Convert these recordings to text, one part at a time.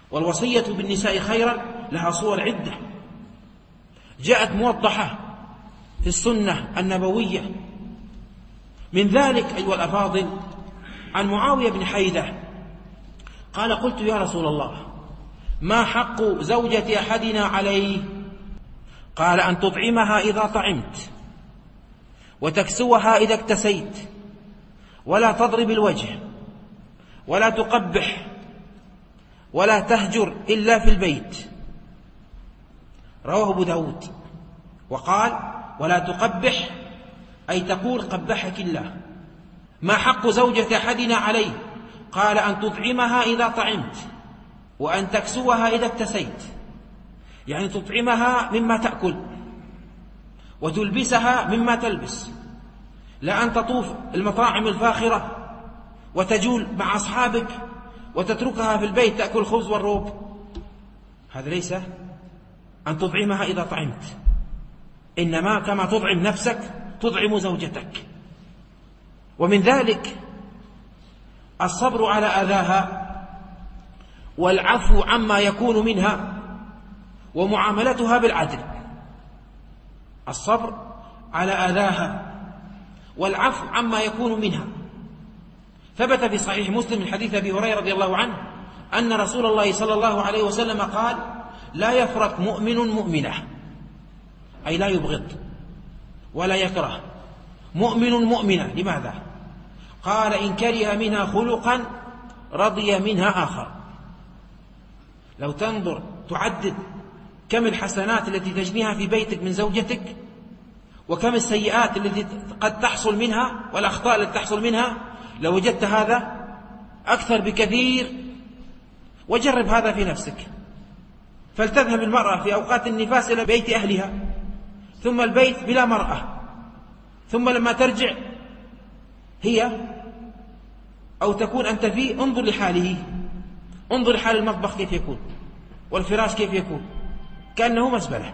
والوصية بالنساء خيرا لها صور عدة جاءت موضحة في السنة النبوية. من ذلك أيها الأفاضل عن معاوية بن حيدة قال: قلت يا رسول الله ما حق زوجة أحدنا عليه؟ قال: أن تطعمها إذا طعمت، وتكسوها إذا اكتسيت، ولا تضرب الوجه، ولا تقبح، ولا تهجر إلا في البيت. رواه أبو داود. وقال: ولا تقبح، أي تقول قبحك الله. ما حق زوجة أحدنا عليه؟ قال: أن تطعمها إذا طعمت، وأن تكسوها إذا اكتسيت، يعني تطعمها مما تأكل، وتلبسها مما تلبس، لا أن تطوف المطاعم الفاخرة وتجول مع أصحابك وتتركها في البيت تأكل خبز والروب. هذا ليس أن تطعمها إذا طعمت، إنما كما تطعم نفسك تطعم زوجتك. ومن ذلك الصبر على أذاها، والعفو عما يكون منها، ومعاملتها بالعدل. الصبر على أذاها والعفو عما يكون منها. ثبت في صحيح مسلم من حديث أبي هريرة رضي الله عنه أن رسول الله صلى الله عليه وسلم قال: لا يفرق مؤمن مؤمنة، أي لا يبغض ولا يكره، مؤمن مؤمنة. لماذا؟ قال: إن كره منها خلقا رضي منها آخر. لو تنظر تعدد كم الحسنات التي تجنيها في بيتك من زوجتك، وكم السيئات التي قد تحصل منها والأخطاء التي تحصل منها، لوجدت هذا أكثر بكثير. وجرب هذا في نفسك. فلتذهب المرأة في أوقات النفاس إلى بيت أهلها، ثم البيت بلا مرأة، ثم لما ترجع هي أو تكون أنت فيه، انظر لحاله، انظر لحال المطبخ كيف يكون، والفراش كيف يكون، كأنه مزبلة.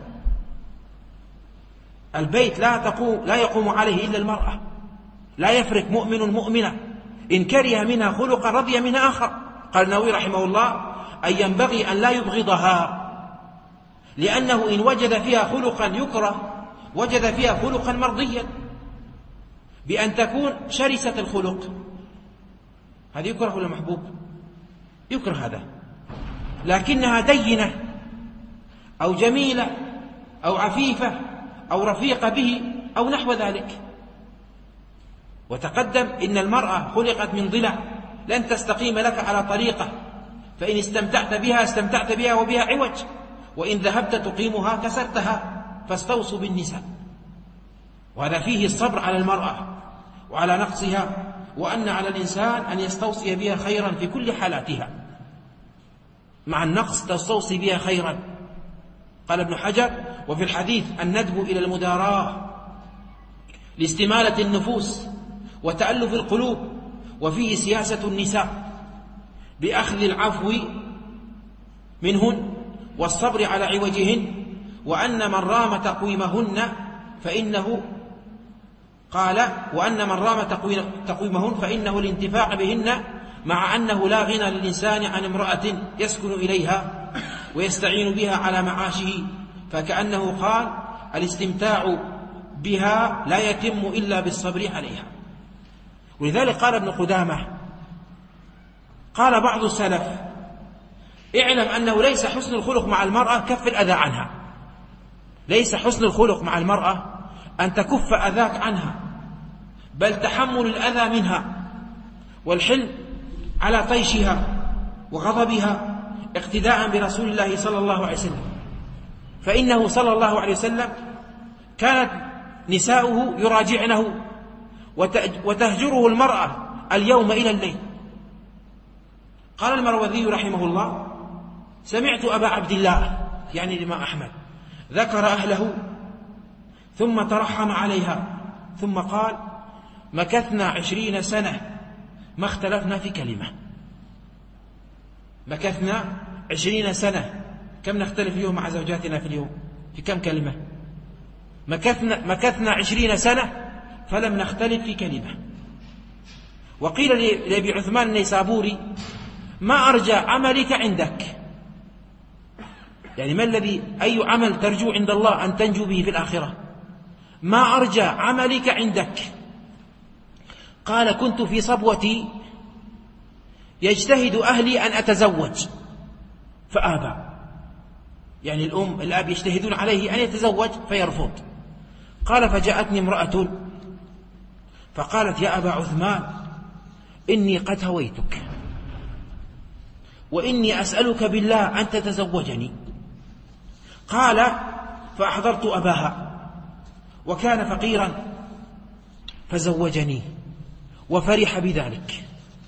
البيت لا يقوم عليه إلا المرأة. لا يفرق مؤمن مؤمنة، إن كره منها خلقا رضي منها آخر. قال النووي رحمه الله: أي ينبغي أن لا يبغضها، لأنه إن وجد فيها خلقا يكره وجد فيها خلقا مرضيا، بأن تكون شرسة الخلق. هذا يكره ولا محبوب؟ يكره هذا. لكنها دينة أو جميلة أو عفيفة أو رفيقة به أو نحو ذلك. وتقدم إن المرأة خلقت من ضلع، لن تستقيم لك على طريقة، فإن استمتعت بها استمتعت بها وبها عوج، وإن ذهبت تقيمها كسرتها. فاستوصوا بالنساء. وهذا فيه الصبر على المرأة وعلى نقصها، وأن على الإنسان أن يستوصي بها خيرا في كل حالاتها. مع النقص تستوصي بها خيرا. قال ابن حجر: وفي الحديث الندب إلى المداراة لاستمالة النفوس وتألف القلوب، وفيه سياسة النساء بأخذ العفو منهن والصبر على عوجهن، وأن من رام تقويمهن فإنه الانتفاع بهن، مع أنه لا غنى للإنسان عن امرأة يسكن إليها ويستعين بها على معاشه، فكأنه قال: الاستمتاع بها لا يتم إلا بالصبر عليها. ولذلك قال ابن قدامة: قال بعض السلف: اعلم أنه ليس حسن الخلق مع المرأة كف الأذى عنها. ليس حسن الخلق مع المرأة أن تكف أذاك عنها، بل تحمل الأذى منها والحلم على طيشها وغضبها، اقتداء برسول الله صلى الله عليه وسلم. فإنه صلى الله عليه وسلم كانت نساؤه يراجعنه وتهجره المرأة اليوم إلى الليل. قال المروذي رحمه الله: سمعت أبا عبد الله، يعني الإمام أحمد، ذكر أهله ثم ترحم عليها، ثم قال: مكثنا 20 سنة ما اختلفنا في كلمة. مكثنا 20 سنة، كم نختلف اليوم مع زوجاتنا في اليوم؟ في كم كلمة؟ مكثنا 20 سنة فلم نختلف في كلمة. وقيل لأبي عثمان النيسابوري: ما أرجى عملك عندك؟ يعني ما الذي أي عمل ترجو عند الله أن تنجو به في الآخرة؟ ما أرجى عملك عندك؟ قال كنت في صبوتي يجتهد أهلي أن أتزوج فآبى، يعني الأب يجتهدون عليه أن يتزوج فيرفض. قال فجاءتني امرأة فقالت يا أبا عثمان إني قد هويتك وإني أسألك بالله أن تتزوجني. قال فأحضرت أباها وكان فقيرا فزوجني وفرح بذلك.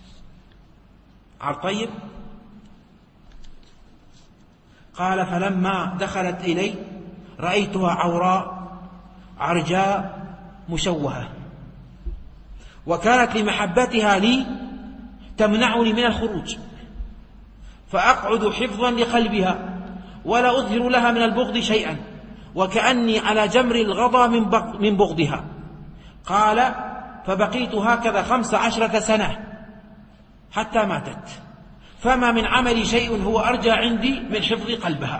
طيب. قال فلما دخلت إلي رأيتها عوراء عرجاء مشوهة، وكانت لمحبتها لي تمنعني من الخروج، فأقعد حفظا لقلبها ولا أظهر لها من البغض شيئا، وكأني على جمر الغضا من بغضها. قال فبقيت هكذا 15 سنة حتى ماتت، فما من عملي شيء هو أرجى عندي من حفظ قلبها.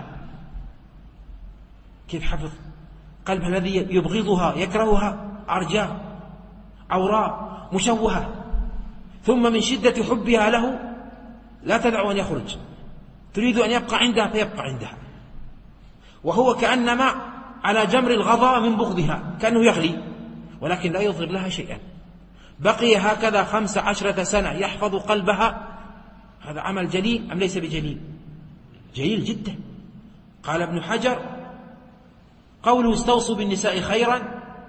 كيف حفظ قلبها الذي يبغضها يكرهها؟ عرجاء عوراء مشوهة، ثم من شدة حبها له لا تدع أن يخرج، تريد أن يبقى عندها فيبقى عندها، وهو كأنما على جمر الغضاء من بغضها، كأنه يغلي ولكن لا يظهر لها شيئا. بقي هكذا 15 سنة يحفظ قلبها. هذا عمل جليل أم ليس بجليل؟ جليل جدا. قال ابن حجر قوله استوصوا بالنساء خيرا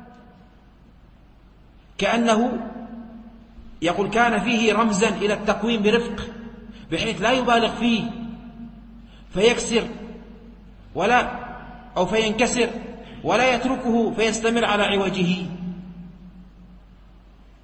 كأنه يقول كان فيه رمزا إلى التقويم برفق، بحيث لا يبالغ فيه فيكسر أو فينكسر، ولا يتركه فيستمر على عوجه،